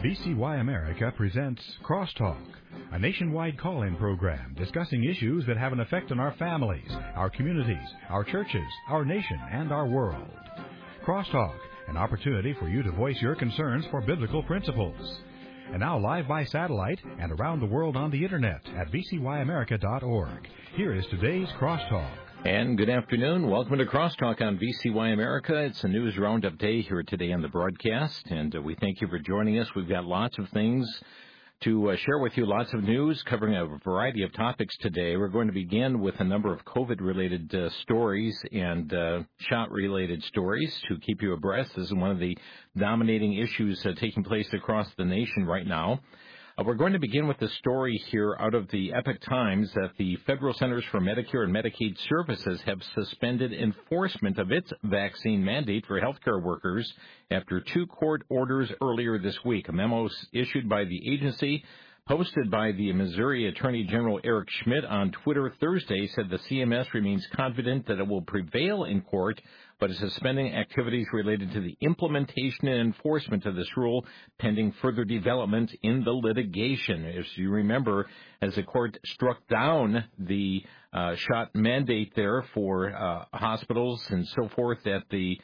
VCY America presents Crosstalk, a nationwide call-in program discussing issues that have an effect on our families, our communities, our churches, our nation, and our world. Crosstalk, an opportunity for you to voice your concerns for biblical principles. And now live by satellite and around the world on the internet at vcyamerica.org. Here is today's Crosstalk. And good afternoon. Welcome to Crosstalk on VCY America. It's a news roundup day here today on the broadcast, and we thank you for joining us. We've got lots of things to share with you, lots of news covering a variety of topics today. We're going to begin with a number of COVID-related stories and shot-related stories to keep you abreast. This is one of the dominating issues taking place across the nation right now. We're going to begin with the story here out of the Epoch Times that the Federal Centers for Medicare and Medicaid Services have suspended enforcement of its vaccine mandate for healthcare workers after two court orders earlier this week. A memo issued by the agency, posted by the Missouri Attorney General Eric Schmidt on Twitter Thursday, said the CMS remains confident that it will prevail in court, but is suspending activities related to the implementation and enforcement of this rule pending further development in the litigation. As you remember, as the court struck down the shot mandate there for hospitals and so forth, that the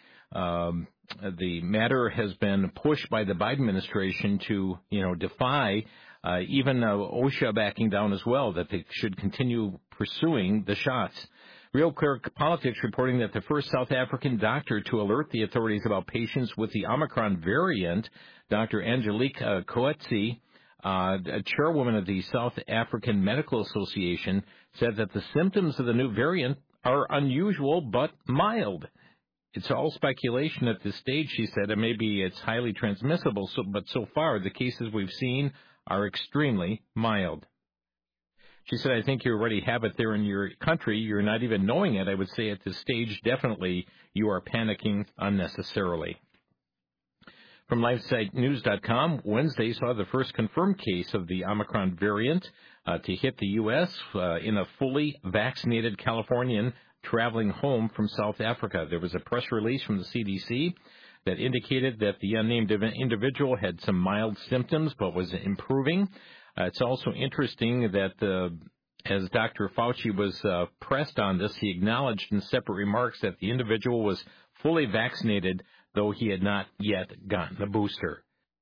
matter has been pushed by the Biden administration to, defy even OSHA backing down as well, that they should continue pursuing the shots. Real Clear Politics reporting that the first South African doctor to alert the authorities about patients with the Omicron variant, Dr. Angelique Coetzee, a chairwoman of the South African Medical Association, said that the symptoms of the new variant are unusual but mild. It's all speculation at this stage, she said, and maybe it's highly transmissible, but so far the cases we've seen are extremely mild. She said, I think you already have it there in your country. You're not even knowing it. I would say at this stage, definitely you are panicking unnecessarily. From LifeSiteNews.com, Wednesday saw the first confirmed case of the Omicron variant to hit the U.S. In a fully vaccinated Californian traveling home from South Africa. There was a press release from the CDC that indicated that the unnamed individual had some mild symptoms but was improving. It's also interesting that as Dr. Fauci was pressed on this, he acknowledged in separate remarks that the individual was fully vaccinated, though he had not yet gotten the booster.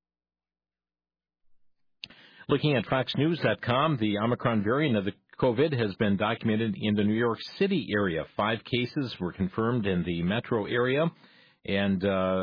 Looking at FoxNews.com, the Omicron variant of the COVID has been documented in the New York City area. 5 cases were confirmed in the metro area, and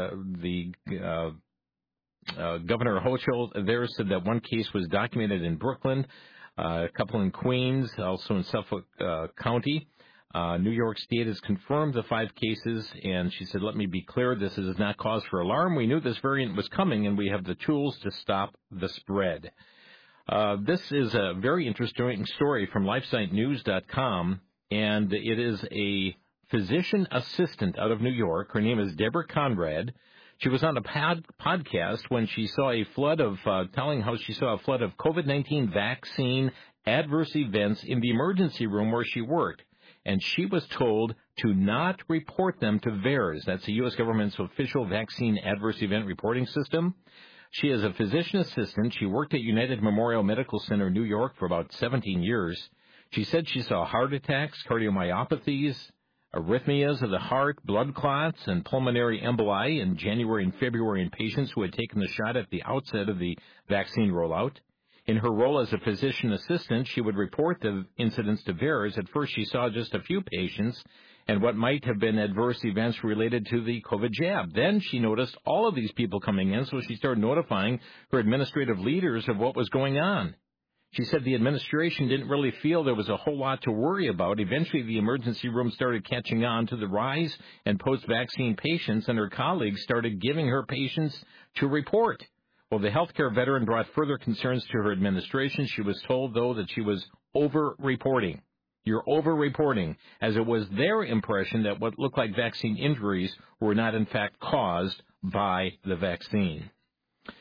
Governor Hochul there said that 1 case was documented in Brooklyn, a couple in Queens, also in Suffolk County. New York State has confirmed the 5 cases, and she said, let me be clear, this is not cause for alarm. We knew this variant was coming, and we have the tools to stop the spread. This is a very interesting story from LifeSiteNews.com, and it is a physician assistant out of New York. Her name is Deborah Conrad. She was on a podcast when she saw a flood of, telling how she saw a flood of COVID-19 vaccine adverse events in the emergency room where she worked. And she was told to not report them to VAERS. That's the U.S. government's official vaccine adverse event reporting system. She is a physician assistant. She worked at United Memorial Medical Center, New York, for about 17 years. She said she saw heart attacks, cardiomyopathies, arrhythmias of the heart, blood clots, and pulmonary emboli in January and February in patients who had taken the shot at the outset of the vaccine rollout. In her role as a physician assistant, she would report the incidents to VAERS. At first, she saw just a few patients and what might have been adverse events related to the COVID jab. Then she noticed all of these people coming in, so she started notifying her administrative leaders of what was going on. She said the administration didn't really feel there was a whole lot to worry about. Eventually, the emergency room started catching on to the rise in post-vaccine patients, and her colleagues started giving her patients to report. Well, the healthcare veteran brought further concerns to her administration. She was told, though, that she was over-reporting. You're over-reporting, as it was their impression that what looked like vaccine injuries were not, in fact, caused by the vaccine.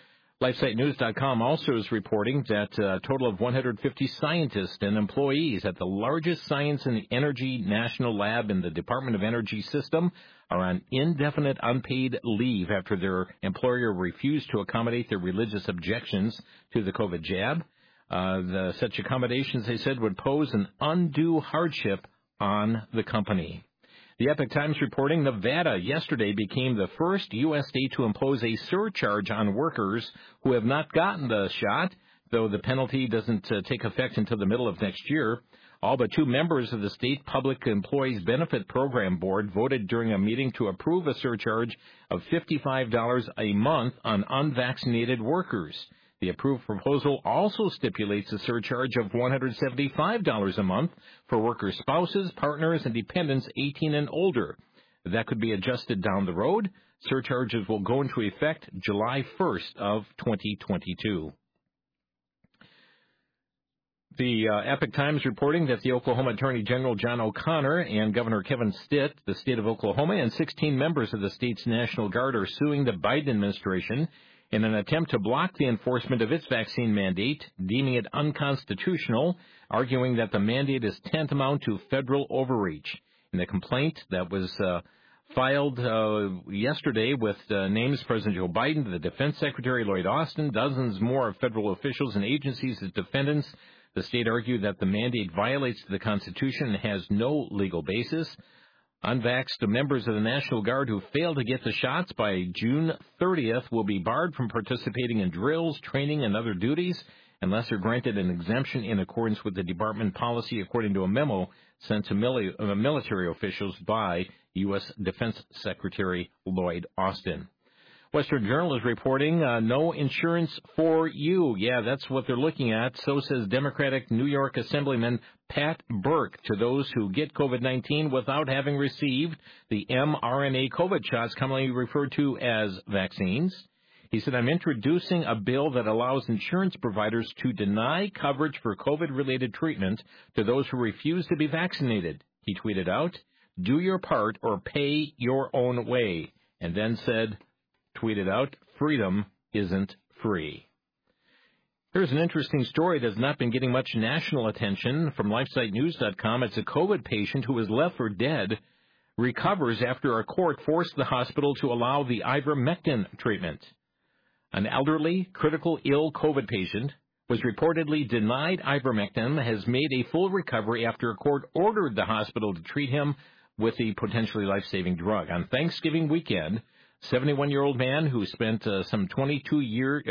LifeSiteNews.com also is reporting that a total of 150 scientists and employees at the largest science and energy national lab in the Department of Energy system are on indefinite unpaid leave after their employer refused to accommodate their religious objections to the COVID jab. Such accommodations, they said, would pose an undue hardship on the company. The Epoch Times reporting Nevada yesterday became the first U.S. state to impose a surcharge on workers who have not gotten the shot, though the penalty doesn't take effect until the middle of next year. All but two members of the State Public Employees Benefit Program Board voted during a meeting to approve a surcharge of $55 a month on unvaccinated workers. The approved proposal also stipulates a surcharge of $175 a month for workers' spouses, partners, and dependents 18 and older. That could be adjusted down the road. Surcharges will go into effect July 1st of 2022. The Epoch Times reporting that the Oklahoma Attorney General John O'Connor and Governor Kevin Stitt, the state of Oklahoma, and 16 members of the state's National Guard are suing the Biden administration in an attempt to block the enforcement of its vaccine mandate, deeming it unconstitutional, arguing that the mandate is tantamount to federal overreach. In the complaint that was filed yesterday with names President Joe Biden, the Defense Secretary Lloyd Austin, dozens more of federal officials and agencies as defendants, the state argued that the mandate violates the Constitution and has no legal basis. Unvaxxed members of the National Guard who fail to get the shots by June 30th will be barred from participating in drills, training, and other duties unless they're granted an exemption in accordance with the department policy, according to a memo sent to military officials by U.S. Defense Secretary Lloyd Austin. Western Journal is reporting no insurance for you. Yeah, that's what they're looking at. So says Democratic New York Assemblyman Pat Burke to those who get COVID-19 without having received the mRNA COVID shots, commonly referred to as vaccines. He said, I'm introducing a bill that allows insurance providers to deny coverage for COVID-related treatment to those who refuse to be vaccinated. He tweeted out, do your part or pay your own way, and then said, tweeted out, freedom isn't free. Here's an interesting story that's not been getting much national attention from LifeSiteNews.com. It's a COVID patient who was left for dead recovers after a court forced the hospital to allow the ivermectin treatment. An elderly, critically ill COVID patient was reportedly denied ivermectin, has made a full recovery after a court ordered the hospital to treat him with the potentially life-saving drug. On Thanksgiving weekend, 71-year-old man who spent some 22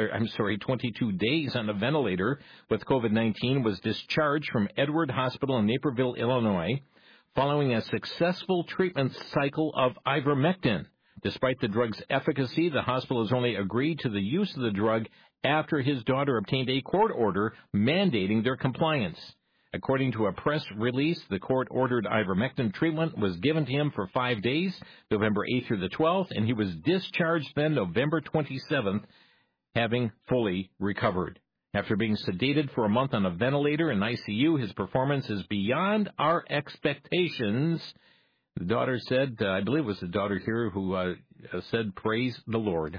days on a ventilator with COVID-19 was discharged from Edward Hospital in Naperville, Illinois, following a successful treatment cycle of ivermectin. Despite the drug's efficacy, the hospital has only agreed to the use of the drug after his daughter obtained a court order mandating their compliance. According to a press release, the court-ordered ivermectin treatment was given to him for 5 days, November 8th through the 12th, and he was discharged then November 27th, having fully recovered. After being sedated for a month on a ventilator in ICU, his performance is beyond our expectations. The daughter said, I believe it was the daughter here who said, praise the Lord.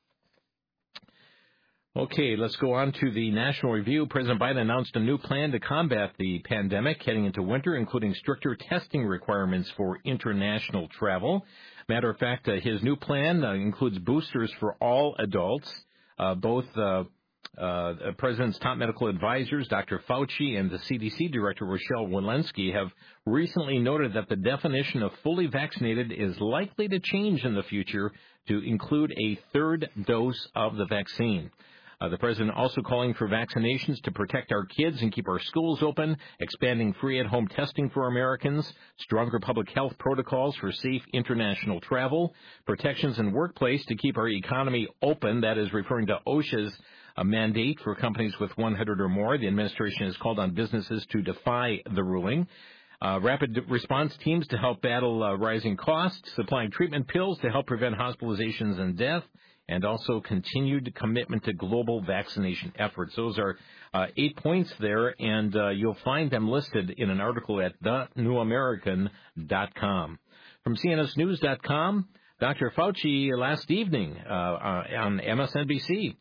Okay, let's go on to the National Review. President Biden announced a new plan to combat the pandemic heading into winter, including stricter testing requirements for international travel. Matter of fact, his new plan includes boosters for all adults. Both the President's top medical advisors, Dr. Fauci and the CDC Director, Rochelle Walensky, have recently noted that the definition of fully vaccinated is likely to change in the future to include a third dose of the vaccine. The president also calling for vaccinations to protect our kids and keep our schools open, expanding free at-home testing for Americans, stronger public health protocols for safe international travel, protections in workplace to keep our economy open, that is referring to OSHA's mandate for companies with 100 or more. The administration has called on businesses to defy the ruling. Rapid response teams to help battle rising costs, supplying treatment pills to help prevent hospitalizations and death, and also continued commitment to global vaccination efforts. Those are 8 points there, and you'll find them listed in an article at thenewamerican.com. From CNSnews.com, Dr. Fauci last evening on MSNBC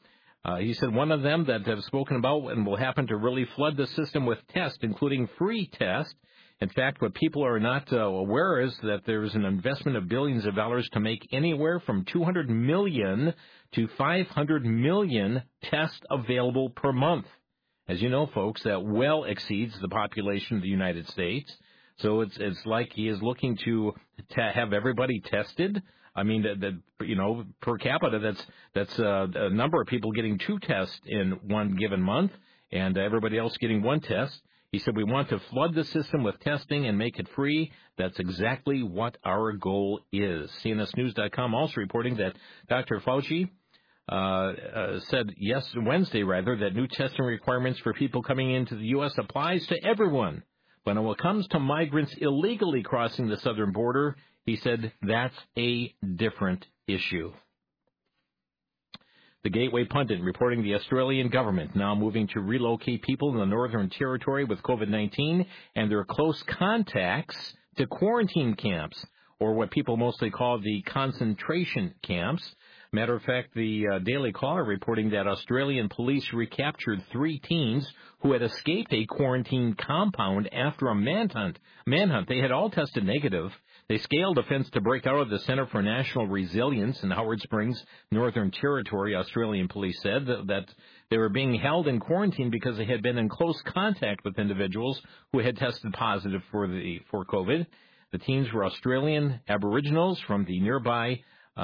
He said one of them that have spoken about and will happen to really flood the system with tests, including free tests. In fact, what people are not aware is that there is an investment of billions of dollars to make anywhere from 200 million to 500 million tests available per month. As you know, folks, that well exceeds the population of the United States. So it's like he is looking to have everybody tested. I mean, per capita, that's a number of people getting 2 tests in one given month, and everybody else getting 1 test. He said, we want to flood the system with testing and make it free. That's exactly what our goal is. CNSNews.com also reporting that Dr. Fauci said Wednesday, that new testing requirements for people coming into the U.S. applies to everyone. But when it comes to migrants illegally crossing the southern border, he said that's a different issue. The Gateway Pundit reporting the Australian government now moving to relocate people in the Northern Territory with COVID-19 and their close contacts to quarantine camps, or what people mostly call the concentration camps. Matter of fact, the Daily Caller reporting that Australian police recaptured 3 teens who had escaped a quarantine compound after a manhunt. They had all tested negative. They scaled a fence to break out of the Center for National Resilience in Howard Springs, Northern Territory. Australian police said that they were being held in quarantine because they had been in close contact with individuals who had tested positive for COVID. The teens were Australian Aboriginals from the nearby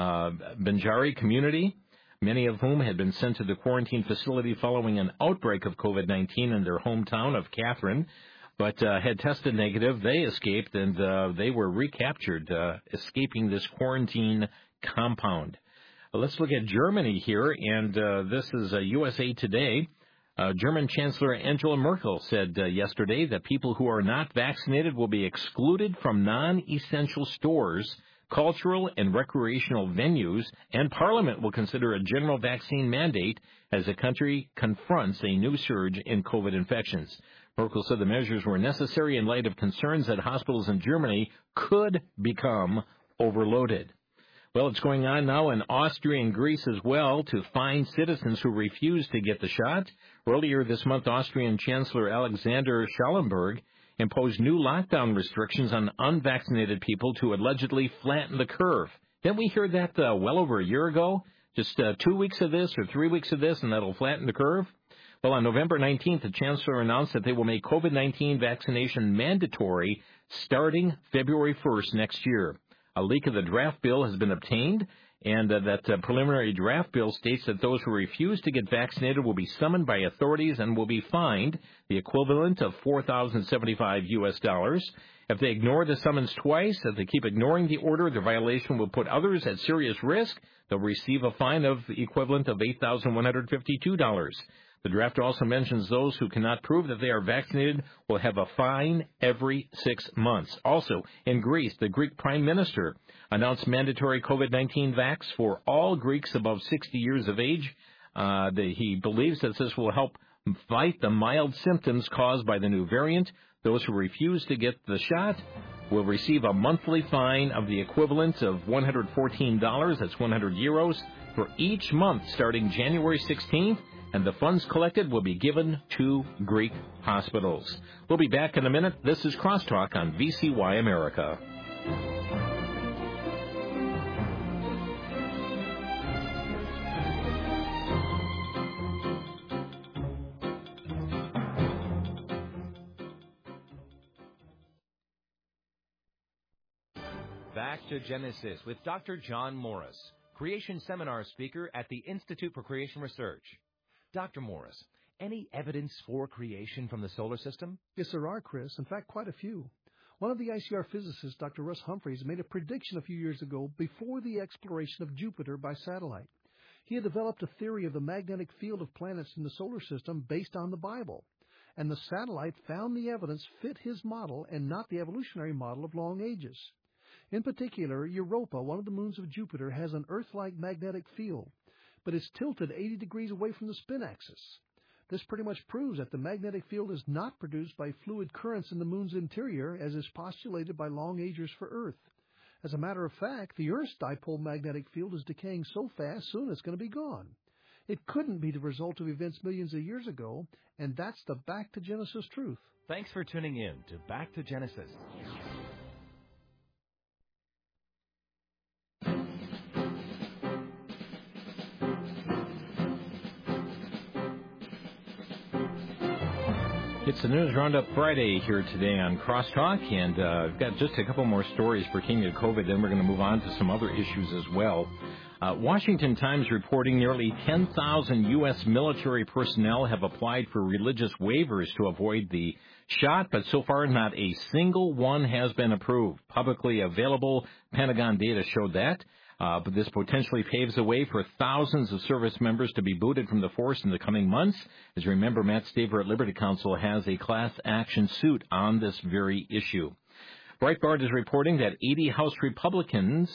Binjari community, many of whom had been sent to the quarantine facility following an outbreak of COVID-19 in their hometown of Katherine, but had tested negative. They escaped, and they were recaptured, escaping this quarantine compound. Let's look at Germany here, and this is USA Today. German Chancellor Angela Merkel said yesterday that people who are not vaccinated will be excluded from non-essential stores, cultural and recreational venues, and Parliament will consider a general vaccine mandate as the country confronts a new surge in COVID infections. Merkel said the measures were necessary in light of concerns that hospitals in Germany could become overloaded. Well, it's going on now in Austria and Greece as well to fine citizens who refuse to get the shot. Earlier this month, Austrian Chancellor Alexander Schallenberg imposed new lockdown restrictions on unvaccinated people to allegedly flatten the curve. Didn't we hear that well over a year ago? Just 2 weeks of this or 3 weeks of this, and that'll flatten the curve? Well, on November 19th, the Chancellor announced that they will make COVID-19 vaccination mandatory starting February 1st next year. A leak of the draft bill has been obtained, and that preliminary draft bill states that those who refuse to get vaccinated will be summoned by authorities and will be fined the equivalent of $4,075. If they ignore the summons twice, if they keep ignoring the order, the violation will put others at serious risk. They'll receive a fine of the equivalent of $8,152. The draft also mentions those who cannot prove that they are vaccinated will have a fine every 6 months. Also, in Greece, the Greek Prime Minister announced mandatory COVID-19 vax for all Greeks above 60 years of age. He believes that this will help fight the mild symptoms caused by the new variant. Those who refuse to get the shot will receive a monthly fine of the equivalent of $114, that's 100 euros, for each month starting January 16th. And the funds collected will be given to Greek hospitals. We'll be back in a minute. This is Crosstalk on VCY America. Back to Genesis with Dr. John Morris, Creation Seminar speaker at the Institute for Creation Research. Dr. Morris, any evidence for creation from the solar system? Yes, there are, Chris. In fact, quite a few. One of the ICR physicists, Dr. Russ Humphreys, made a prediction a few years ago before the exploration of Jupiter by satellite. He had developed a theory of the magnetic field of planets in the solar system based on the Bible. And the satellite found the evidence fit his model and not the evolutionary model of long ages. In particular, Europa, one of the moons of Jupiter, has an Earth-like magnetic field, but it's tilted 80 degrees away from the spin axis. This pretty much proves that the magnetic field is not produced by fluid currents in the moon's interior, as is postulated by long-agers for Earth. As a matter of fact, the Earth's dipole magnetic field is decaying so fast, soon it's going to be gone. It couldn't be the result of events millions of years ago, and that's the Back to Genesis truth. Thanks for tuning in to Back to Genesis. It's the News Roundup Friday here today on Crosstalk, and I've got just a couple more stories pertaining to COVID, then we're going to move on to some other issues as well. Washington Times reporting nearly 10,000 U.S. military personnel have applied for religious waivers to avoid the shot, but so far not a single one has been approved. Publicly available Pentagon data showed that. But this potentially paves the way for thousands of service members to be booted from the force in the coming months. As you remember, Matt Staver at Liberty Counsel has a class action suit on this very issue. Breitbart is reporting that 80 House Republicans,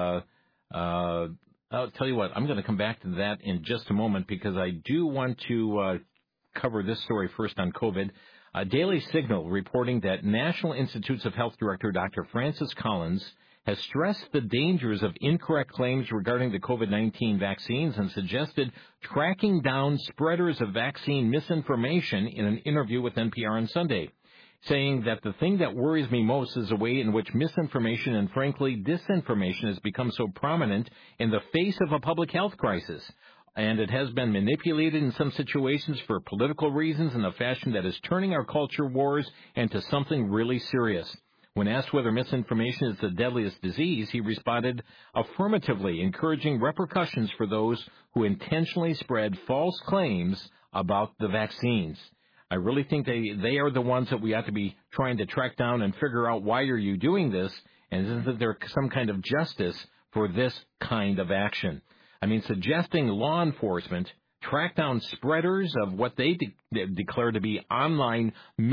I'll tell you what, I'm going to come back to that in just a moment because I do want to cover this story first on COVID. Daily Signal reporting that National Institutes of Health Director Dr. Francis Collins has stressed the dangers of incorrect claims regarding the COVID-19 vaccines and suggested tracking down spreaders of vaccine misinformation in an interview with NPR on Sunday, saying that the thing that worries me most is the way in which misinformation and, frankly, disinformation has become so prominent in the face of a public health crisis. And it has been manipulated in some situations for political reasons in a fashion that is turning our culture wars into something really serious. When asked whether misinformation is the deadliest disease, he responded affirmatively, encouraging repercussions for those who intentionally spread false claims about the vaccines. I really think they are the ones that we ought to be trying to track down and figure out why are you doing this, and isn't there some kind of justice for this kind of action? I mean, suggesting law enforcement track down spreaders of what they declare to be online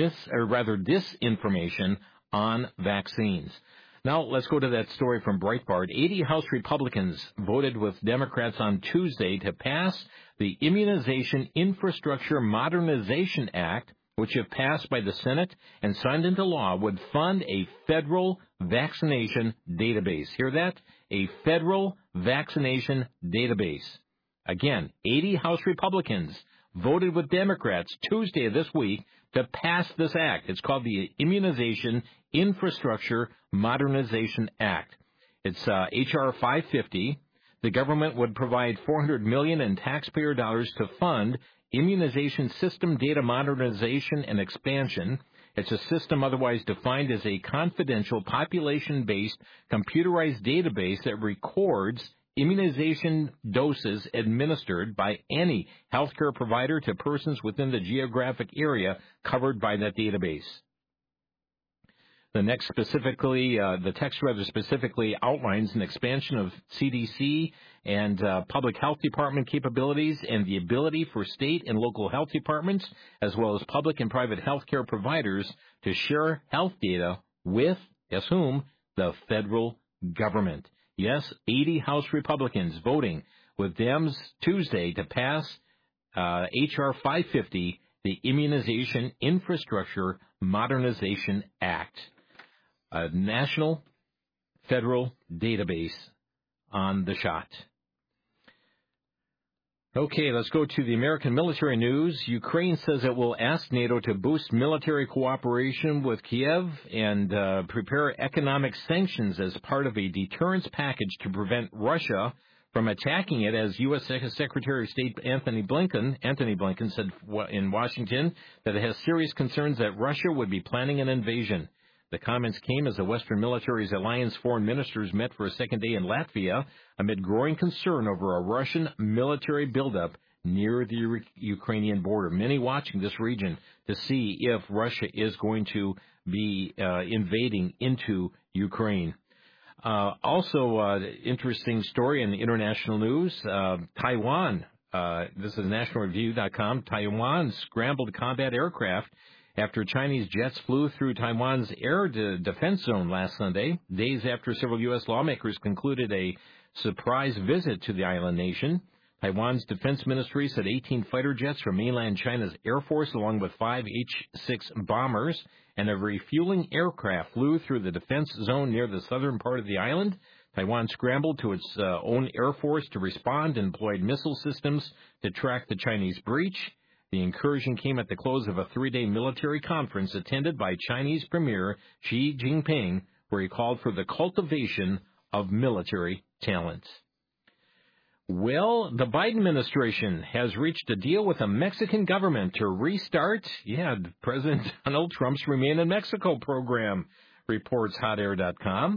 disinformation on vaccines. Now, let's go to that story from Breitbart. 80 House Republicans voted with Democrats on Tuesday to pass the Immunization Infrastructure Modernization Act, which, if passed by the Senate and signed into law, would fund a federal vaccination database. Hear that? A federal vaccination database. Again, 80 House Republicans voted with Democrats Tuesday of this week to pass this act. It's called the Immunization Infrastructure Modernization Act. It's H.R. 550. The government would provide $400 million in taxpayer dollars to fund immunization system data modernization and expansion. It's a system otherwise defined as a confidential population-based computerized database that records immunization doses administered by any healthcare provider to persons within the geographic area covered by that database. The text specifically outlines an expansion of CDC and public health department capabilities and the ability for state and local health departments, as well as public and private healthcare providers, to share health data with, guess whom? The federal government. Yes, 80 House Republicans voting with Dems Tuesday to pass H.R. 550, the Immunization Infrastructure Modernization Act, a national federal database on the shot. Okay, let's go to the American military news. Ukraine says it will ask NATO to boost military cooperation with Kiev and prepare economic sanctions as part of a deterrence package to prevent Russia from attacking it, as U.S. Secretary of State Anthony Blinken said in Washington that it has serious concerns that Russia would be planning an invasion. The comments came as the Western military's alliance foreign ministers met for a second day in Latvia amid growing concern over a Russian military buildup near the Ukrainian border. Many watching this region to see if Russia is going to be invading into Ukraine. Also, interesting story in the international news. Taiwan, this is nationalreview.com, Taiwan scrambled combat aircraft after Chinese jets flew through Taiwan's air defense zone last Sunday, days after several U.S. lawmakers concluded a surprise visit to the island nation. Taiwan's defense ministry said 18 fighter jets from mainland China's Air Force, along with 5 H-6 bombers and a refueling aircraft, flew through the defense zone near the southern part of the island. Taiwan scrambled to its own Air Force to respond and employed missile systems to track the Chinese breach. The incursion came at the close of a 3-day military conference attended by Chinese Premier Xi Jinping, where he called for the cultivation of military talent. Well, the Biden administration has reached a deal with the Mexican government to restart, President Donald Trump's Remain in Mexico program, reports HotAir.com.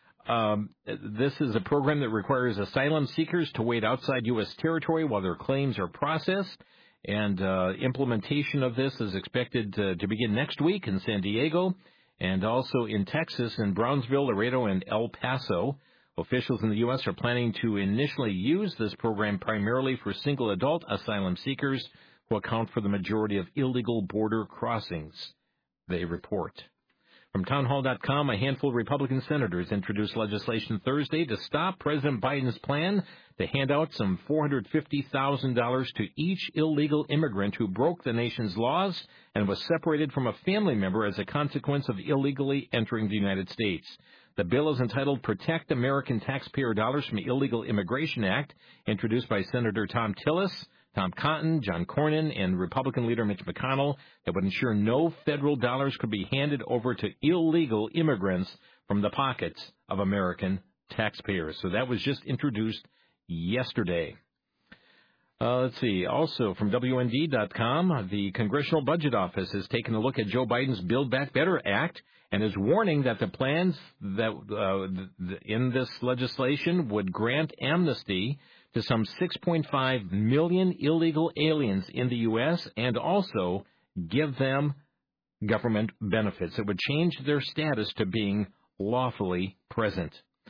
This is a program that requires asylum seekers to wait outside U.S. territory while their claims are processed, and implementation of this is expected to begin next week in San Diego and also in Texas in Brownsville, Laredo, and El Paso. Officials in the U.S. are planning to initially use this program primarily for single adult asylum seekers who account for the majority of illegal border crossings, they report. From townhall.com, a handful of Republican senators introduced legislation Thursday to stop President Biden's plan to hand out some $450,000 to each illegal immigrant who broke the nation's laws and was separated from a family member as a consequence of illegally entering the United States. The bill is entitled Protect American Taxpayer Dollars from Illegal Immigration Act, introduced by Senator Thom Tillis, Tom Cotton, John Cornyn, and Republican leader Mitch McConnell, that would ensure no federal dollars could be handed over to illegal immigrants from the pockets of American taxpayers. So that was just introduced yesterday. Let's see. Also, from WND.com, the Congressional Budget Office has taken a look at Joe Biden's Build Back Better Act and is warning that the plans that in this legislation would grant amnesty to some 6.5 million illegal aliens in the U.S. and also give them government benefits. It would change their status to being lawfully present.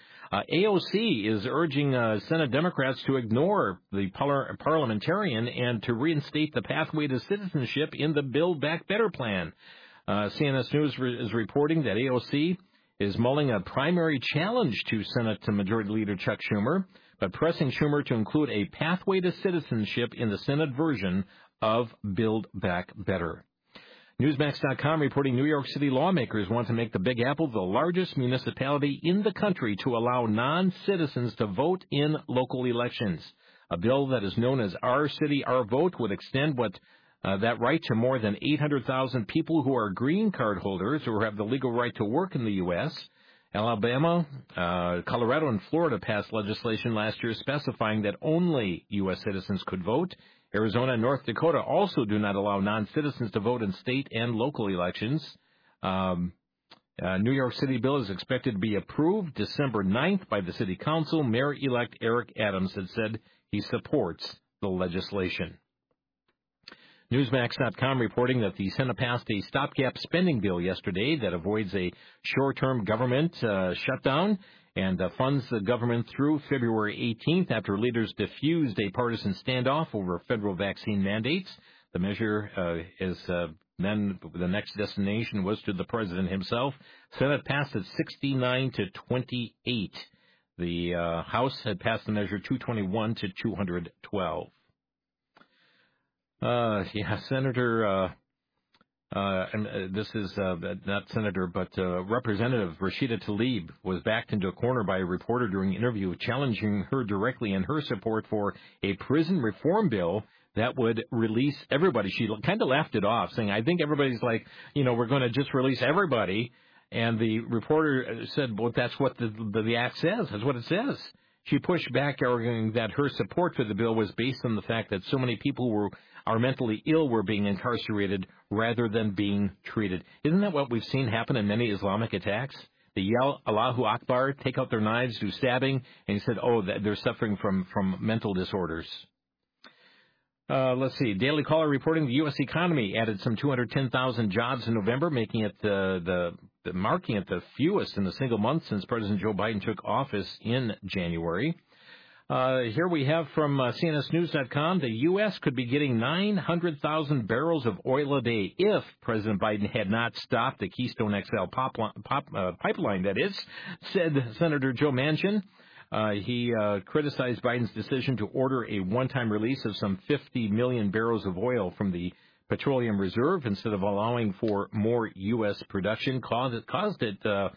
AOC is urging Senate Democrats to ignore the parliamentarian and to reinstate the pathway to citizenship in the Build Back Better plan. CNS News is reporting that AOC is mulling a primary challenge to Senate Majority Leader Chuck Schumer, but pressing Schumer to include a pathway to citizenship in the Senate version of Build Back Better. Newsmax.com reporting New York City lawmakers want to make the Big Apple the largest municipality in the country to allow non-citizens to vote in local elections. A bill that is known as Our City, Our Vote would extend that right to more than 800,000 people who are green card holders or have the legal right to work in the U.S. Alabama, Colorado, and Florida passed legislation last year specifying that only U.S. citizens could vote. Arizona and North Dakota also do not allow non-citizens to vote in state and local elections. New York City bill is expected to be approved December 9th by the City Council. Mayor-elect Eric Adams had said he supports the legislation. Newsmax.com reporting that the Senate passed a stopgap spending bill yesterday that avoids a short-term government shutdown and funds the government through February 18th after leaders diffused a partisan standoff over federal vaccine mandates. The measure then the next destination was to the president himself. Senate passed it 69 to 28. The House had passed the measure 221 to 212. Senator, and this is not Senator, but Representative Rashida Tlaib was backed into a corner by a reporter during an interview challenging her directly in her support for a prison reform bill that would release everybody. She kind of laughed it off, saying, I think everybody's like, we're going to just release everybody. And the reporter said, well, that's what the act says. That's what it says. She pushed back, arguing that her support for the bill was based on the fact that so many people who are mentally ill were being incarcerated rather than being treated. Isn't that what we've seen happen in many Islamic attacks? They yell, Allahu Akbar, take out their knives, do stabbing, and he said, they're suffering from mental disorders. Let's see. Daily Caller reporting the U.S. economy added some 210,000 jobs in November, making it marking it the fewest in a single month since President Joe Biden took office in January. Here we have from CNSNews.com, the U.S. could be getting 900,000 barrels of oil a day if President Biden had not stopped the Keystone XL pipeline, that is, said Senator Joe Manchin. He criticized Biden's decision to order a one-time release of some 50 million barrels of oil from the petroleum reserve instead of allowing for more U.S. production. Caused it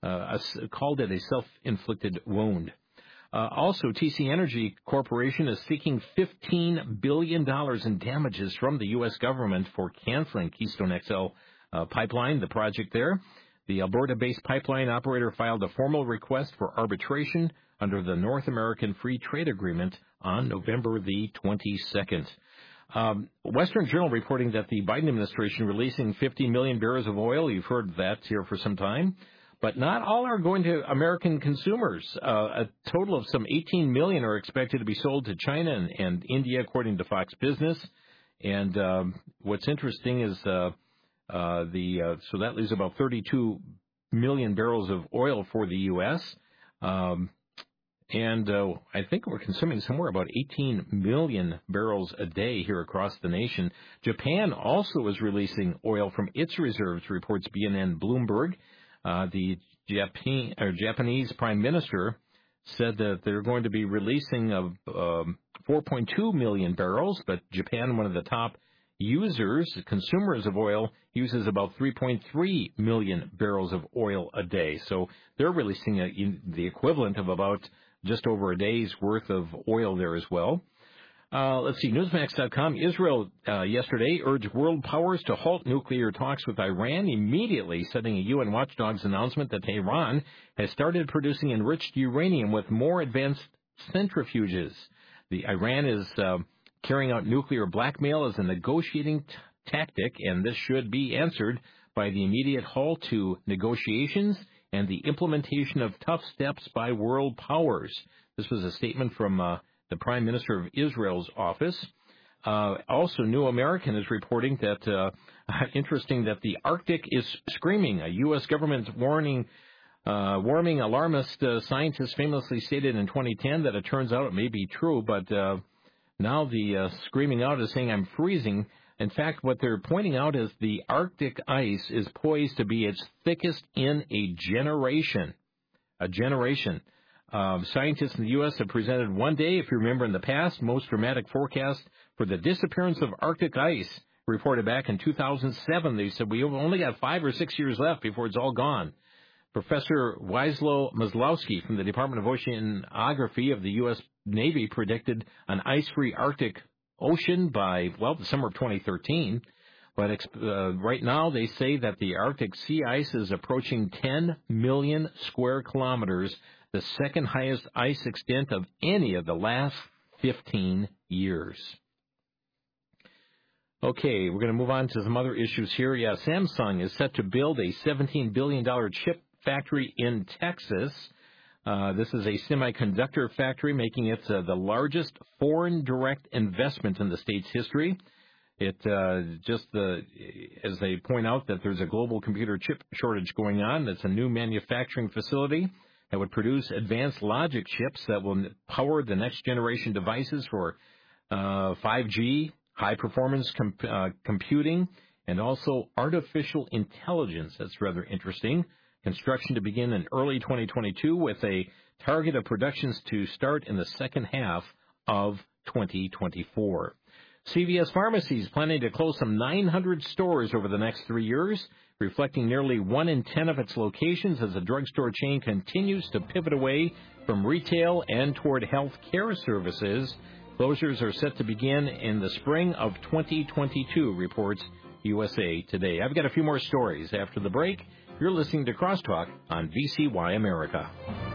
called it a self-inflicted wound. Also, TC Energy Corporation is seeking $15 billion in damages from the U.S. government for canceling Keystone XL pipeline, the project there. The Alberta-based pipeline operator filed a formal request for arbitration under the North American Free Trade Agreement on November the 22nd. Western Journal reporting that the Biden administration releasing 50 million barrels of oil. You've heard that here for some time. But not all are going to American consumers. A total of some 18 million are expected to be sold to China and India, according to Fox Business. And what's interesting is so that leaves about 32 million barrels of oil for the U.S. And I think we're consuming somewhere about 18 million barrels a day here across the nation. Japan also is releasing oil from its reserves, reports BNN Bloomberg. The Japanese Prime Minister said that they're going to be releasing 4.2 million barrels, but Japan, one of the top consumers of oil, uses about 3.3 million barrels of oil a day. So they're releasing the equivalent of about just over a day's worth of oil there as well. Let's see, Newsmax.com. Israel yesterday urged world powers to halt nuclear talks with Iran immediately, citing a UN watchdog's announcement that Tehran has started producing enriched uranium with more advanced centrifuges. Iran is carrying out nuclear blackmail as a negotiating tactic, and this should be answered by the immediate halt to negotiations and the implementation of tough steps by world powers. This was a statement from the Prime Minister of Israel's office. Also, New American is reporting that, interesting, that the Arctic is screaming. A U.S. government warming alarmist scientist famously stated in 2010 that it turns out it may be true, but now the screaming out is saying, I'm freezing. In fact, what they're pointing out is the Arctic ice is poised to be its thickest in a generation. Scientists in the U.S. have presented one day, if you remember in the past, most dramatic forecast for the disappearance of Arctic ice. Reported back in 2007, they said we've only got 5 or 6 years left before it's all gone. Professor Wieslo Maslowski from the Department of Oceanography of the U.S. Navy predicted an ice-free Arctic Ocean by, the summer of 2013. But right now they say that the Arctic sea ice is approaching 10 million square kilometers, the second highest ice extent of any of the last 15 years. Okay, we're going to move on to some other issues here. Yeah, Samsung is set to build a $17 billion chip factory in Texas. This is a semiconductor factory, making it the largest foreign direct investment in the state's history. It as they point out that there's a global computer chip shortage going on. It's a new manufacturing facility that would produce advanced logic chips that will power the next generation devices for 5G, high-performance computing, and also artificial intelligence. That's rather interesting. Construction to begin in early 2022 with a target of productions to start in the second half of 2024. CVS Pharmacies planning to close some 900 stores over the next 3 years, reflecting nearly 1 in 10 of its locations as the drugstore chain continues to pivot away from retail and toward health care services. Closures are set to begin in the spring of 2022, reports USA Today. I've got a few more stories after the break. You're listening to Crosstalk on VCY America.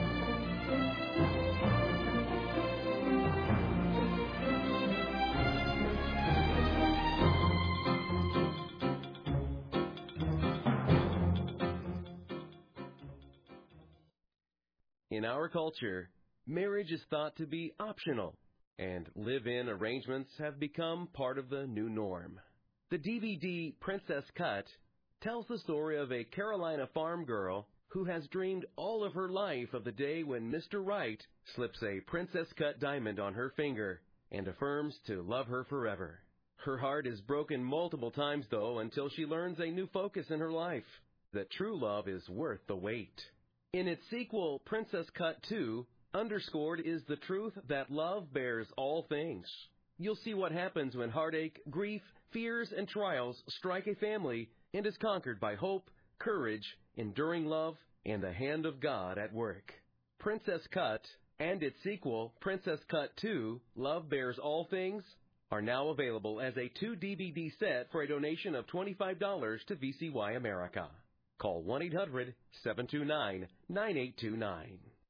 In our culture, marriage is thought to be optional, and live-in arrangements have become part of the new norm. The DVD Princess Cut tells the story of a Carolina farm girl who has dreamed all of her life of the day when Mr. Right slips a princess cut diamond on her finger and affirms to love her forever. Her heart is broken multiple times, though, until she learns a new focus in her life, that true love is worth the wait. In its sequel, Princess Cut 2, underscored is the truth that love bears all things. You'll see what happens when heartache, grief, fears, and trials strike a family and is conquered by hope, courage, enduring love, and the hand of God at work. Princess Cut and its sequel, Princess Cut 2, Love Bears All Things, are now available as a 2-DVD set for a donation of $25 to VCY America. Call 1-800-729-9829.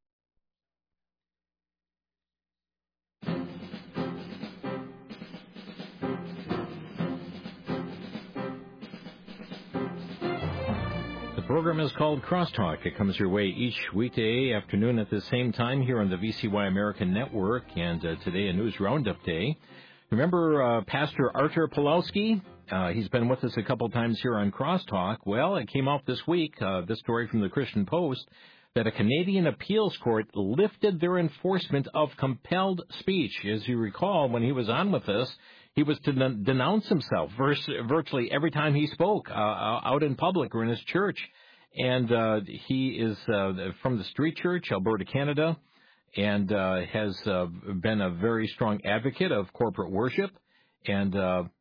The program is called Crosstalk. It comes your way each weekday afternoon at the same time here on the VCY American Network, and today a news roundup day. Remember Pastor Artur Pawlowski? He's been with us a couple times here on Crosstalk. Well, it came out this week, this story from the Christian Post, that a Canadian appeals court lifted their enforcement of compelled speech. As you recall, when he was on with us, he was to denounce himself virtually every time he spoke out in public or in his church. And he is from the Street Church, Alberta, Canada, and has been a very strong advocate of corporate worship. And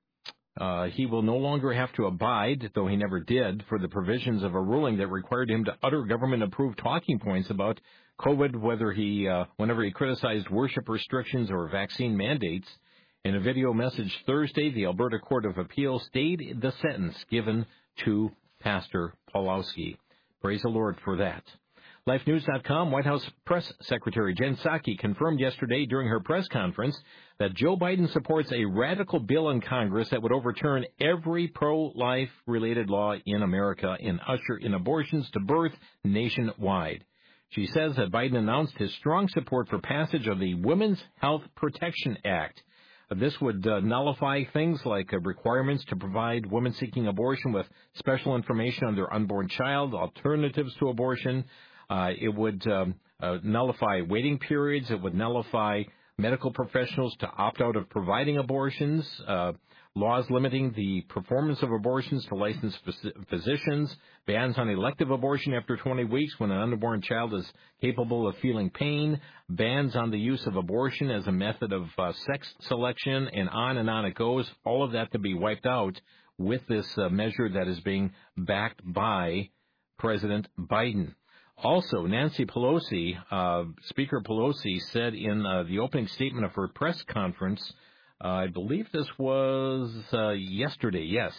he will no longer have to abide, though he never did, for the provisions of a ruling that required him to utter government-approved talking points about COVID, whenever he criticized worship restrictions or vaccine mandates. In a video message Thursday, the Alberta Court of Appeal stayed the sentence given to Pastor Pawlowski. Praise the Lord for that. LifeNews.com, White House Press Secretary Jen Psaki confirmed yesterday during her press conference that Joe Biden supports a radical bill in Congress that would overturn every pro-life related law in America and usher in abortions to birth nationwide. She says that Biden announced his strong support for passage of the Women's Health Protection Act. This would nullify things like requirements to provide women seeking abortion with special information on their unborn child, alternatives to abortion. It would nullify waiting periods. It would nullify medical professionals to opt out of providing abortions, laws limiting the performance of abortions to licensed physicians, bans on elective abortion after 20 weeks when an unborn child is capable of feeling pain, bans on the use of abortion as a method of sex selection, and on it goes. All of that to be wiped out with this measure that is being backed by President Biden. Also, Nancy Pelosi, Speaker Pelosi, said in the opening statement of her press conference, I believe this was yesterday, yes,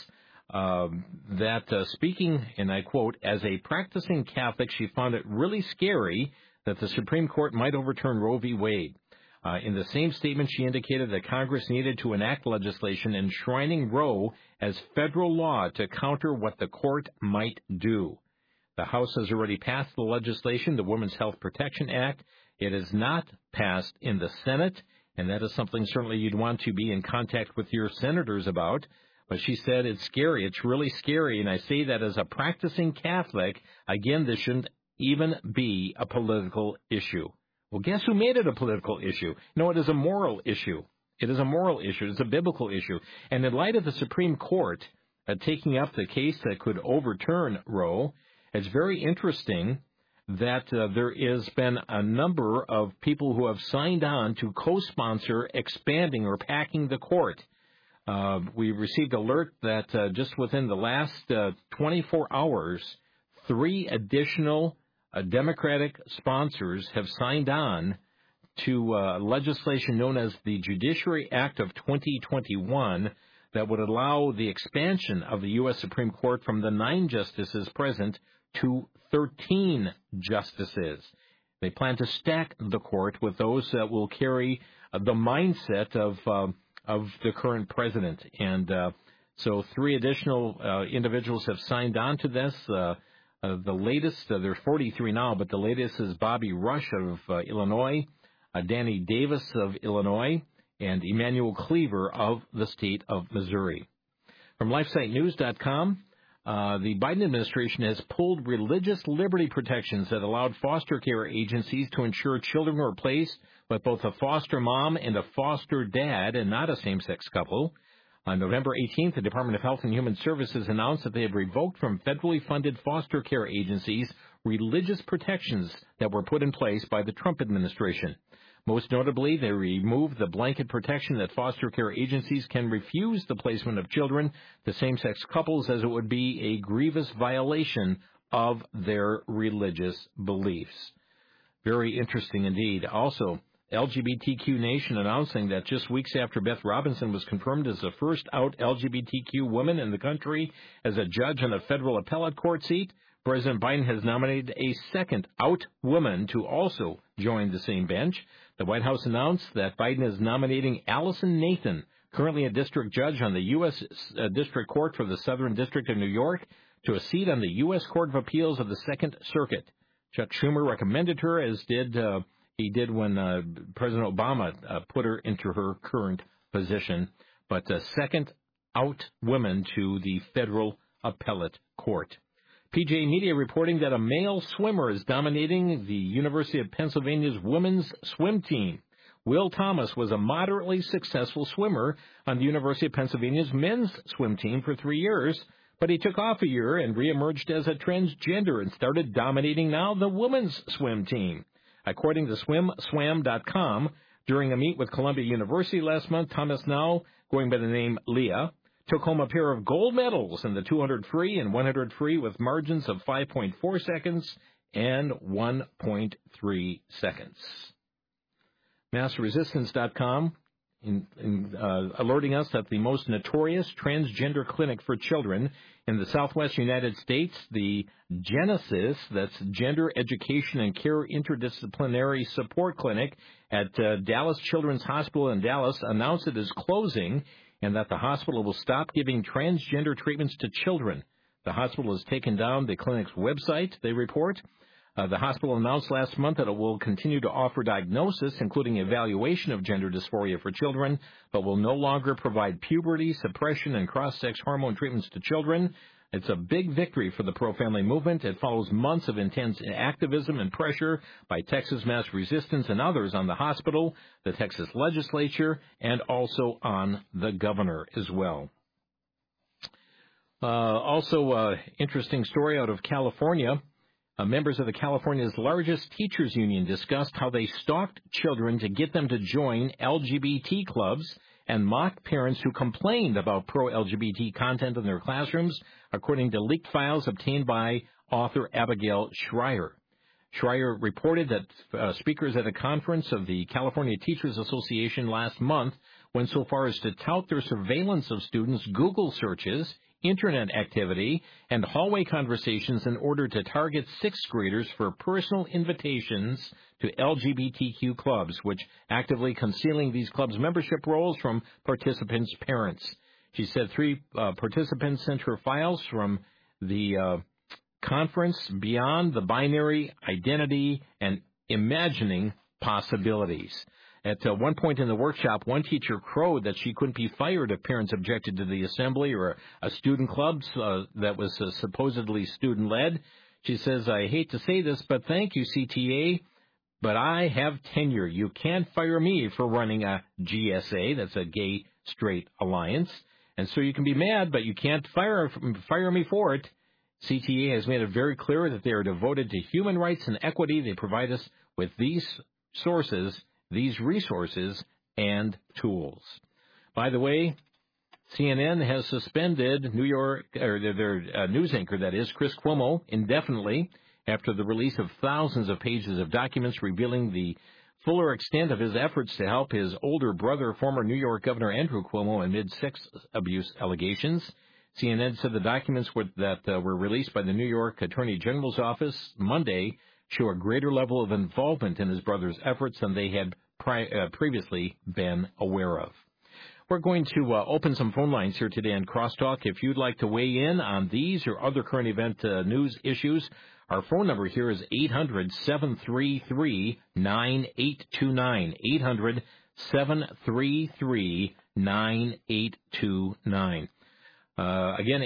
that speaking, and I quote, as a practicing Catholic, she found it really scary that the Supreme Court might overturn Roe v. Wade. In the same statement, she indicated that Congress needed to enact legislation enshrining Roe as federal law to counter what the court might do. The House has already passed the legislation, the Women's Health Protection Act. It is not passed in the Senate, and that is something certainly you'd want to be in contact with your senators about. But she said it's scary. It's really scary, and I say that as a practicing Catholic. Again, this shouldn't even be a political issue. Well, guess who made it a political issue? No, it is a moral issue. It is a moral issue. It's a biblical issue. And in light of the Supreme Court taking up the case that could overturn Roe, it's very interesting that there has been a number of people who have signed on to co-sponsor expanding or packing the court. We received alert that just within the last 24 hours, 3 additional Democratic sponsors have signed on to legislation known as the Judiciary Act of 2021 that would allow the expansion of the U.S. Supreme Court from the 9 justices present to 13 justices. They plan to stack the court with those that will carry the mindset of the current president. And so 3 additional individuals have signed on to this. The latest, there's 43 now, but the latest is Bobby Rush of Illinois, Danny Davis of Illinois, and Emmanuel Cleaver of the state of Missouri. From LifeSiteNews.com, the Biden administration has pulled religious liberty protections that allowed foster care agencies to ensure children were placed with both a foster mom and a foster dad and not a same-sex couple. On November 18th, the Department of Health and Human Services announced that they have revoked from federally funded foster care agencies religious protections that were put in place by the Trump administration. Most notably, they removed the blanket protection that foster care agencies can refuse the placement of children to same-sex couples as it would be a grievous violation of their religious beliefs. Very interesting indeed. Also, LGBTQ Nation announcing that just weeks after Beth Robinson was confirmed as the first out LGBTQ woman in the country as a judge on a federal appellate court seat, President Biden has nominated a second out woman to also join the same bench. The White House announced that Biden is nominating Allison Nathan, currently a district judge on the U.S. District Court for the Southern District of New York, to a seat on the U.S. Court of Appeals of the Second Circuit. Chuck Schumer recommended her, as he did when President Obama put her into her current position. But a second out woman to the federal appellate court. PJ Media reporting that a male swimmer is dominating the University of Pennsylvania's women's swim team. Will Thomas was a moderately successful swimmer on the University of Pennsylvania's men's swim team for 3 years, but he took off a year and reemerged as a transgender and started dominating now the women's swim team. According to SwimSwam.com, during a meet with Columbia University last month, Thomas, now going by the name Leah, took home a pair of gold medals in the 200 free and 100 free with margins of 5.4 seconds and 1.3 seconds. MassResistance.com alerting us that the most notorious transgender clinic for children in the southwest United States, the Genesis, that's Gender Education and Care Interdisciplinary Support Clinic at Dallas Children's Hospital in Dallas, announced it is closing and that the hospital will stop giving transgender treatments to children. The hospital has taken down the clinic's website, they report. The hospital announced last month that it will continue to offer diagnosis, including evaluation of gender dysphoria for children, but will no longer provide puberty, suppression, and cross-sex hormone treatments to children. It's a big victory for the pro-family movement. It follows months of intense activism and pressure by Texas Mass Resistance and others on the hospital, the Texas legislature, and also on the governor as well. Also, interesting story out of California. Members of the California's largest teachers union discussed how they stalked children to get them to join LGBT clubs and mocked parents who complained about pro-LGBT content in their classrooms, according to leaked files obtained by author Abigail Schreier. Schreier reported that speakers at a conference of the California Teachers Association last month went so far as to tout their surveillance of students' Google searches, Internet activity, and hallway conversations in order to target sixth graders for personal invitations to LGBTQ clubs, which actively concealing these clubs' membership rolls from participants' parents. She said 3 participants sent her files from the conference Beyond the Binary Identity and Imagining Possibilities. At one point in the workshop, one teacher crowed that she couldn't be fired if parents objected to the assembly or a student club that was supposedly student-led. She says, "I hate to say this, but thank you, CTA, but I have tenure. You can't fire me for running a GSA," that's a Gay Straight Alliance, "and so you can be mad, but you can't fire me for it." CTA has made it very clear that they are devoted to human rights and equity. They provide us with these sources, these resources, and tools. By the way, CNN has suspended their news anchor, that is, Chris Cuomo, indefinitely after the release of thousands of pages of documents revealing the fuller extent of his efforts to help his older brother, former New York Governor Andrew Cuomo, amid sex abuse allegations. CNN said the documents that were released by the New York Attorney General's office Monday show a greater level of involvement in his brother's efforts than they had previously been aware of. We're going to open some phone lines here today on Crosstalk. If you'd like to weigh in on these or other current event news issues, our phone number here is 800-733-9829. 800-733-9829. Again,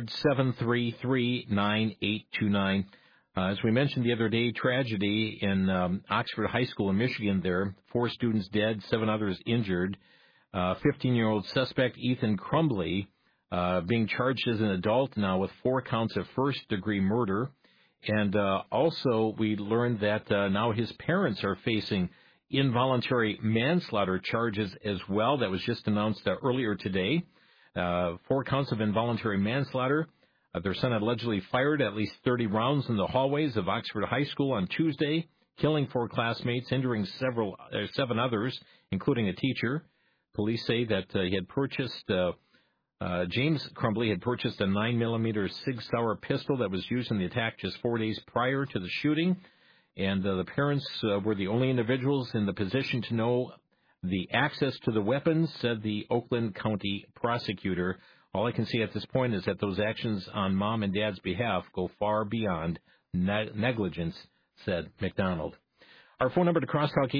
800-733-9829. As we mentioned the other day, tragedy in Oxford High School in Michigan there. 4 students dead, 7 others injured. 15-year-old suspect Ethan Crumbley being charged as an adult now with 4 counts of first-degree murder. And also we learned that now his parents are facing involuntary manslaughter charges as well. That was just announced earlier today. 4 counts of involuntary manslaughter. Their son allegedly fired at least 30 rounds in the hallways of Oxford High School on Tuesday, killing 4 classmates, injuring 7 others, including a teacher. Police say that he had purchased, James Crumbley had purchased a 9mm Sig Sauer pistol that was used in the attack just 4 days prior to the shooting. And the parents were the only individuals in the position to know the access to the weapons, said the Oakland County prosecutor. All I can see at this point is that those actions on mom and dad's behalf go far beyond negligence, said McDonald. Our phone number to Crosstalk,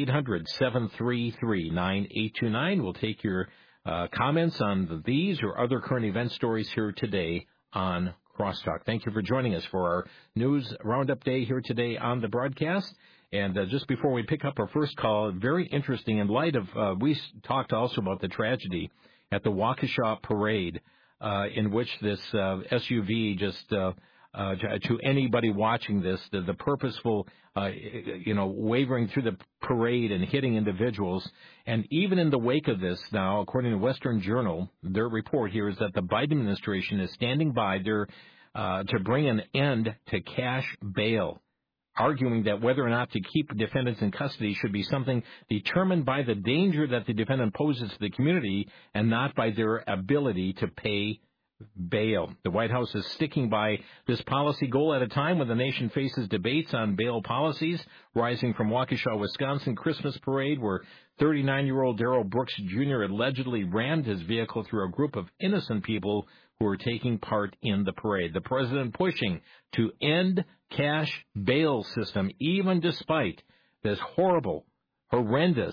800-733-9829. We'll take your comments on these or other current event stories here today on Crosstalk. Thank you for joining us for our news roundup day here today on the broadcast. And just before we pick up our first call, very interesting in light of, we talked also about the tragedy at the Waukesha Parade, in which this SUV just, to anybody watching this, the purposeful, wavering through the parade and hitting individuals. And even in the wake of this now, according to Western Journal, their report here is that the Biden administration is standing by to bring an end to cash bail, arguing that whether or not to keep defendants in custody should be something determined by the danger that the defendant poses to the community and not by their ability to pay bail. The White House is sticking by this policy goal at a time when the nation faces debates on bail policies, rising from Waukesha, Wisconsin Christmas parade, where 39-year-old Darrell Brooks Jr. allegedly rammed his vehicle through a group of innocent people who were taking part in the parade. The president pushing to end cash bail system, even despite this horrible, horrendous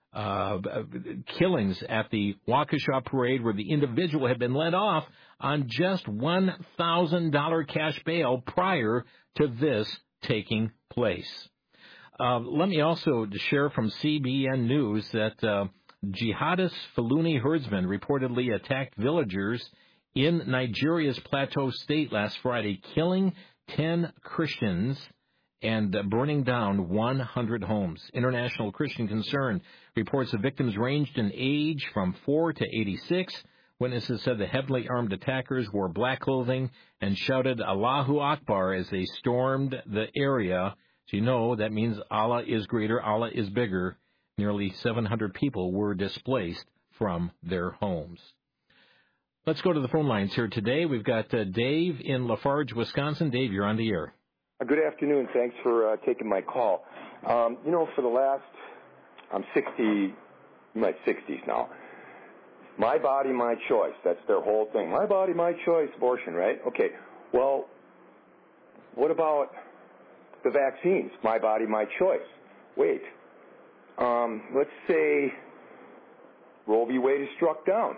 killings at the Waukesha parade, where the individual had been let off on just $1,000 cash bail prior to this taking place. Let me also share from CBN News that jihadist Fulani herdsmen reportedly attacked villagers in Nigeria's Plateau State last Friday, killing 10 Christians and burning down 100 homes. International Christian Concern reports the victims ranged in age from 4 to 86. Witnesses said the heavily armed attackers wore black clothing and shouted Allahu Akbar as they stormed the area. So you know that means Allah is greater, Allah is bigger. Nearly 700 people were displaced from their homes. Let's go to the phone lines here today. We've got Dave in Lafarge, Wisconsin. Dave, you're on the air. Good afternoon. Thanks for taking my call. For the last, I'm 60, in my 60s now. My body, my choice. That's their whole thing. My body, my choice. Abortion, right? Okay. Well, what about the vaccines? My body, my choice. Wait. Let's say Roe v. Wade is struck down.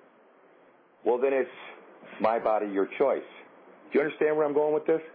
Well, then it's my body, your choice. Do you understand where I'm going with this?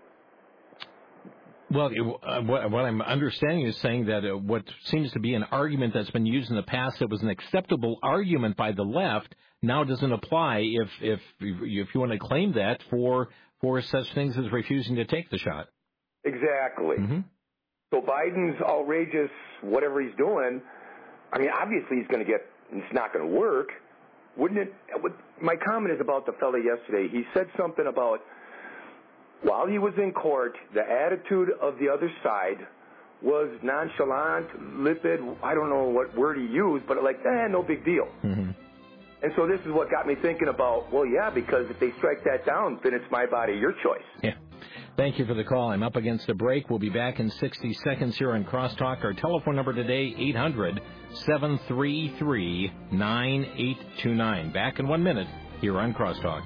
Well, what I'm understanding is saying that what seems to be an argument that's been used in the past that was an acceptable argument by the left now doesn't apply if you want to claim that for such things as refusing to take the shot. Exactly. Mm-hmm. So Biden's outrageous, whatever he's doing, I mean, obviously it's not going to work. Wouldn't it? My comment is about the fella yesterday. He said something about, while he was in court, the attitude of the other side was nonchalant, limpid. I don't know what word he used, but like, no big deal. Mm-hmm. And so this is what got me thinking about, well, yeah, because if they strike that down, then it's my body, your choice. Yeah. Thank you for the call. I'm up against a break. We'll be back in 60 seconds here on Crosstalk. Our telephone number today, 800-733-9829. Back in 1 minute here on Crosstalk.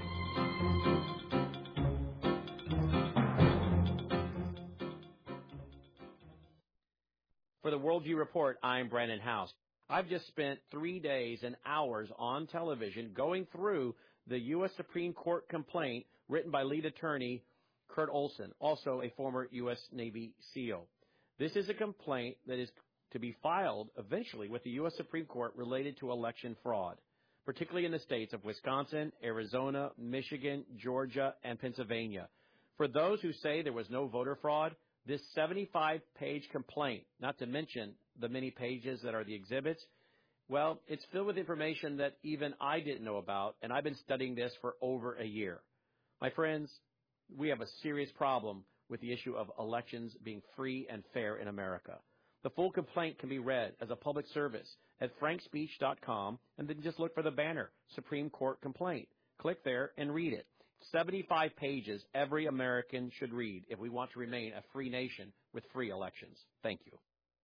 For the Worldview Report, I'm Brandon House. I've just spent 3 days and hours on television going through the U.S. Supreme Court complaint written by lead attorney Kurt Olson, also a former U.S. Navy SEAL. This is a complaint that is to be filed eventually with the U.S. Supreme Court related to election fraud, particularly in the states of Wisconsin, Arizona, Michigan, Georgia, and Pennsylvania. For those who say there was no voter fraud, this 75-page complaint, not to mention the many pages that are the exhibits, well, it's filled with information that even I didn't know about, and I've been studying this for over a year. My friends, we have a serious problem with the issue of elections being free and fair in America. The full complaint can be read as a public service at frankspeech.com, and then just look for the banner, Supreme Court Complaint. Click there and read it. 75 pages every American should read if we want to remain a free nation with free elections. Thank you.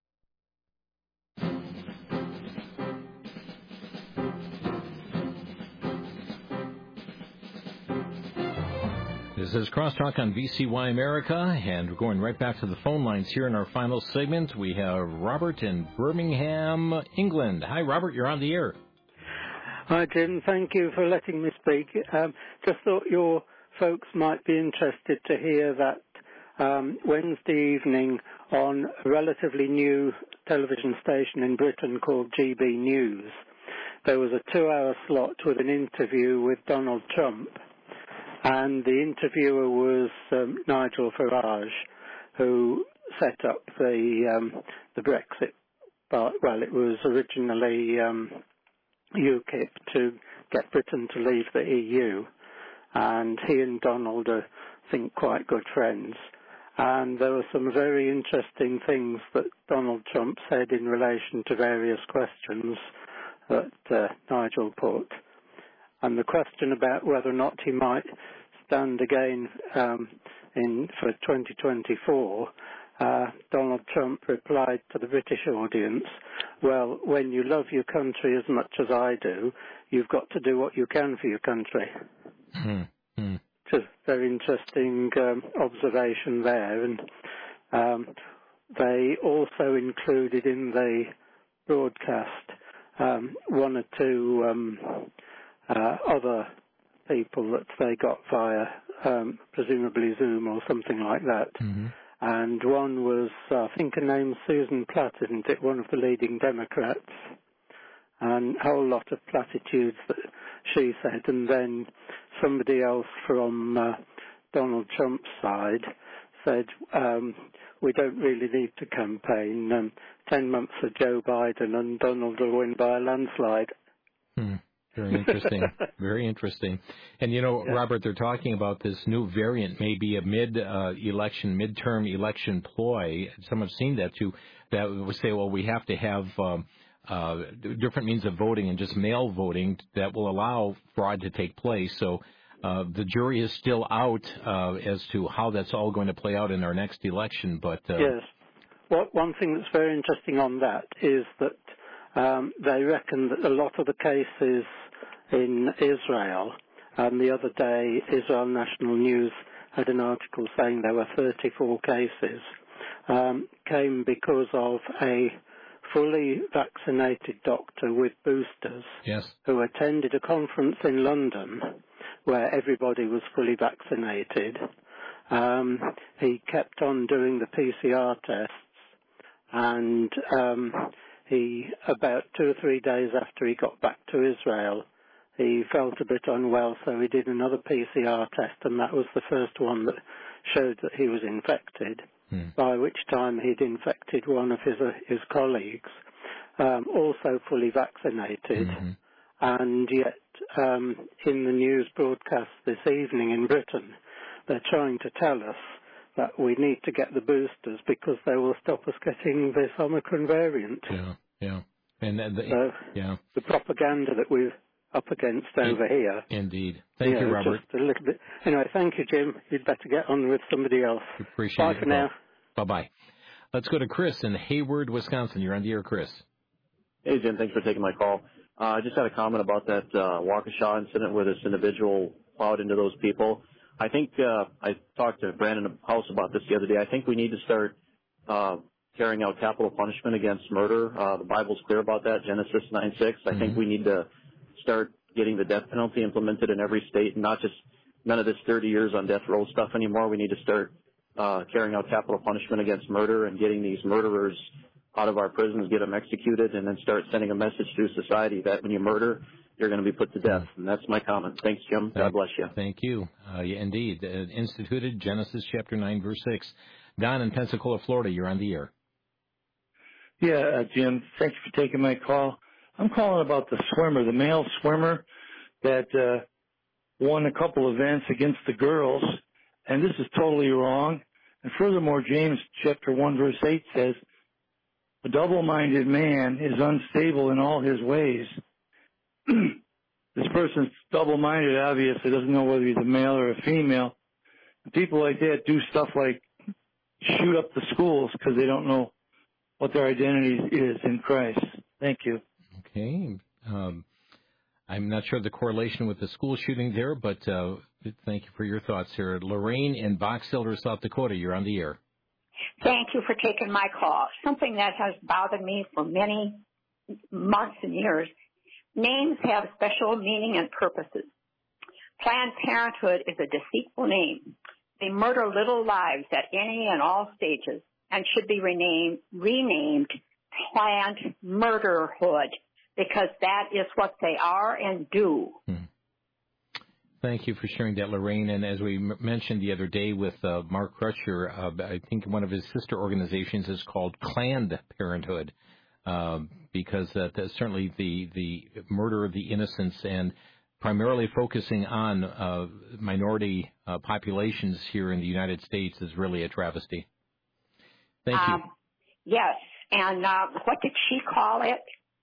This is Crosstalk on VCY America, and we're going right back to the phone lines here in our final segment. We have Robert in Birmingham, England. Hi, Robert. You're on the air. Hi, Jim. Thank you for letting me speak. Just thought your folks might be interested to hear that Wednesday evening on a relatively new television station in Britain called GB News, there was a 2-hour slot with an interview with Donald Trump. And the interviewer was Nigel Farage, who set up the Brexit part. Well, it was originally UKIP to get Britain to leave the EU. And he and Donald are, I think, quite good friends. And there were some very interesting things that Donald Trump said in relation to various questions that Nigel put. And the question about whether or not he might stand again for 2024, Donald Trump replied to the British audience, well, when you love your country as much as I do, you've got to do what you can for your country. Just very interesting observation there. And they also included in the broadcast one or two other people that they got via presumably Zoom or something like that. Mm-hmm. And one was, I think her name's Susan Platt, isn't it, one of the leading Democrats, and a whole lot of platitudes that she said. And then somebody else from Donald Trump's side said, we don't really need to campaign. 10 months of Joe Biden and Donald will win by a landslide. Very interesting. Very interesting. And, you know, Robert, they're talking about this new variant, maybe a midterm election ploy. Some have seen that, too, that would say, well, we have to have different means of voting and just mail voting that will allow fraud to take place. So the jury is still out as to how that's all going to play out in our next election. But yes. Well, one thing that's very interesting on that is that they reckon that a lot of the cases in Israel, and the other day Israel National News had an article saying there were 34 cases, came because of a fully vaccinated doctor with boosters who attended a conference in London where everybody was fully vaccinated. He kept on doing the PCR tests, and he, about 2 or 3 days after he got back to Israel, he felt a bit unwell, so he did another PCR test, and that was the first one that showed that he was infected, by which time he'd infected one of his colleagues, also fully vaccinated. And yet, in the news broadcast this evening in Britain, they're trying to tell us that we need to get the boosters because they will stop us getting this Omicron variant. And the propaganda that we're up against over here. Indeed. Thank you, Robert. Just a little bit. Anyway, thank you, Jim. You'd better get on with somebody else. Appreciate Bye it. for now. Bye-bye. Let's go to Chris in Hayward, Wisconsin. You're on the air, Chris. Hey, Jim. Thanks for taking my call. I just had a comment about that Waukesha incident where this individual plowed into those people. I think I talked to Brandon House about this the other day. I think we need to start carrying out capital punishment against murder. The Bible's clear about that, Genesis 9:6. I think we need to start getting the death penalty implemented in every state, and not just none of this 30 years on death row stuff anymore. We need to start carrying out capital punishment against murder and getting these murderers out of our prisons, get them executed, and then start sending a message through society that when you murder, you're going to be put to death. And that's my comment. Thanks, Jim. God bless you. Thank you. Indeed. Instituted, Genesis chapter 9, verse 6. Don in Pensacola, Florida, you're on the air. Yeah, Jim, thanks for taking my call. I'm calling about the swimmer, the male swimmer that won a couple events against the girls, and this is totally wrong. And furthermore, James chapter 1 verse 8 says, a double-minded man is unstable in all his ways. This person's double-minded, obviously, doesn't know whether he's a male or a female. And people like that do stuff like shoot up the schools because they don't know what their identity is in Christ. Thank you. Okay. I'm not sure the correlation with the school shooting there, but thank you for your thoughts here. Lorraine in Box Elder, South Dakota, you're on the air. Thank you for taking my call. Something that has bothered me for many months and years. Names have special meaning and purposes. Planned Parenthood is a deceitful name. They murder little lives at any and all stages and should be renamed Planned Murderhood, because that is what they are and do. Thank you for sharing that, Lorraine. And as we mentioned the other day with Mark Crutcher, I think one of his sister organizations is called Planned Parenthood, because that's certainly the murder of the innocents and primarily focusing on minority populations here in the United States is really a travesty. Thank you. Yes. And what did she call it?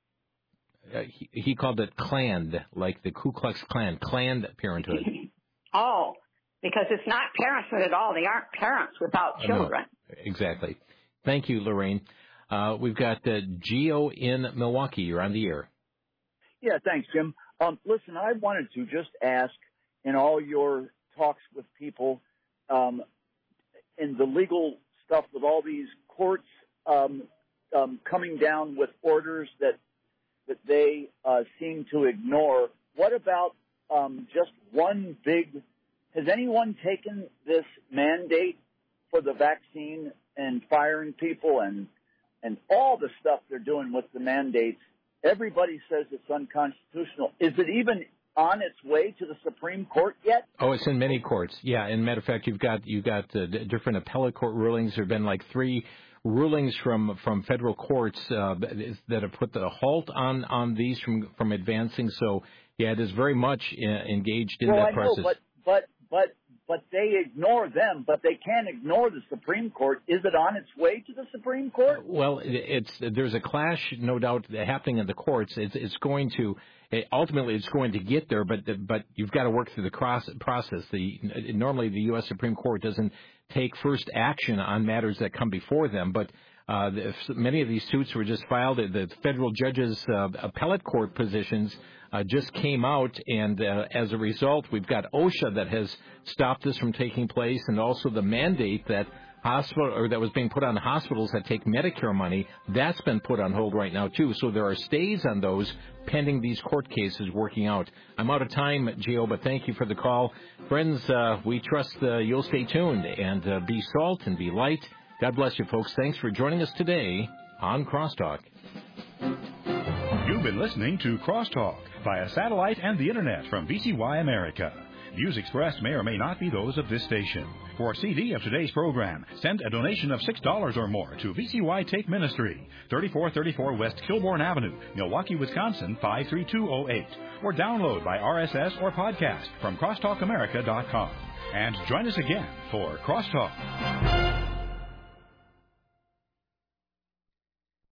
He called it Planned, like the Ku Klux Klan, Planned Parenthood. Oh, because it's not parenthood at all. They aren't parents without children. No, exactly. Thank you, Lorraine. We've got Gio in Milwaukee. You're on the air. Yeah, thanks, Jim. Listen, I wanted to just ask, in all your talks with people, in the legal stuff with all these courts coming down with orders that they seem to ignore, what about just one big – has anyone taken this mandate for the vaccine and firing people and all the stuff they're doing with the mandates? Everybody says it's unconstitutional. Is it even on its way to the Supreme Court yet? Oh, it's in many courts. Yeah, and matter of fact, you've got different appellate court rulings. There have been like 3 rulings from federal courts that have put the halt on these from advancing. So, yeah, it is very much engaged in that process. Know, but they ignore them, but they can't ignore the Supreme Court. Is it on its way to the Supreme Court? Well, there's a clash, no doubt, happening in the courts. Ultimately it's going to get there, but you've got to work through the process. Normally the U.S. Supreme Court doesn't take first action on matters that come before them, but many of these suits were just filed. The federal judges' appellate court positions just came out, and as a result, we've got OSHA that has stopped this from taking place, and also the mandate that that was being put on hospitals that take Medicare money, that's been put on hold right now too. So there are stays on those pending these court cases working out. I'm out of time, Gio, but thank you for the call. Friends, we trust you'll stay tuned and be salt and be light. God bless you, folks. Thanks for joining us today on Crosstalk. You've been listening to Crosstalk via satellite and the Internet from VCY America. Views expressed may or may not be those of this station. For a CD of today's program, send a donation of $6 or more to VCY Take Ministry, 3434 West Kilbourne Avenue, Milwaukee, Wisconsin, 53208. Or download by RSS or podcast from crosstalkamerica.com. And join us again for Crosstalk.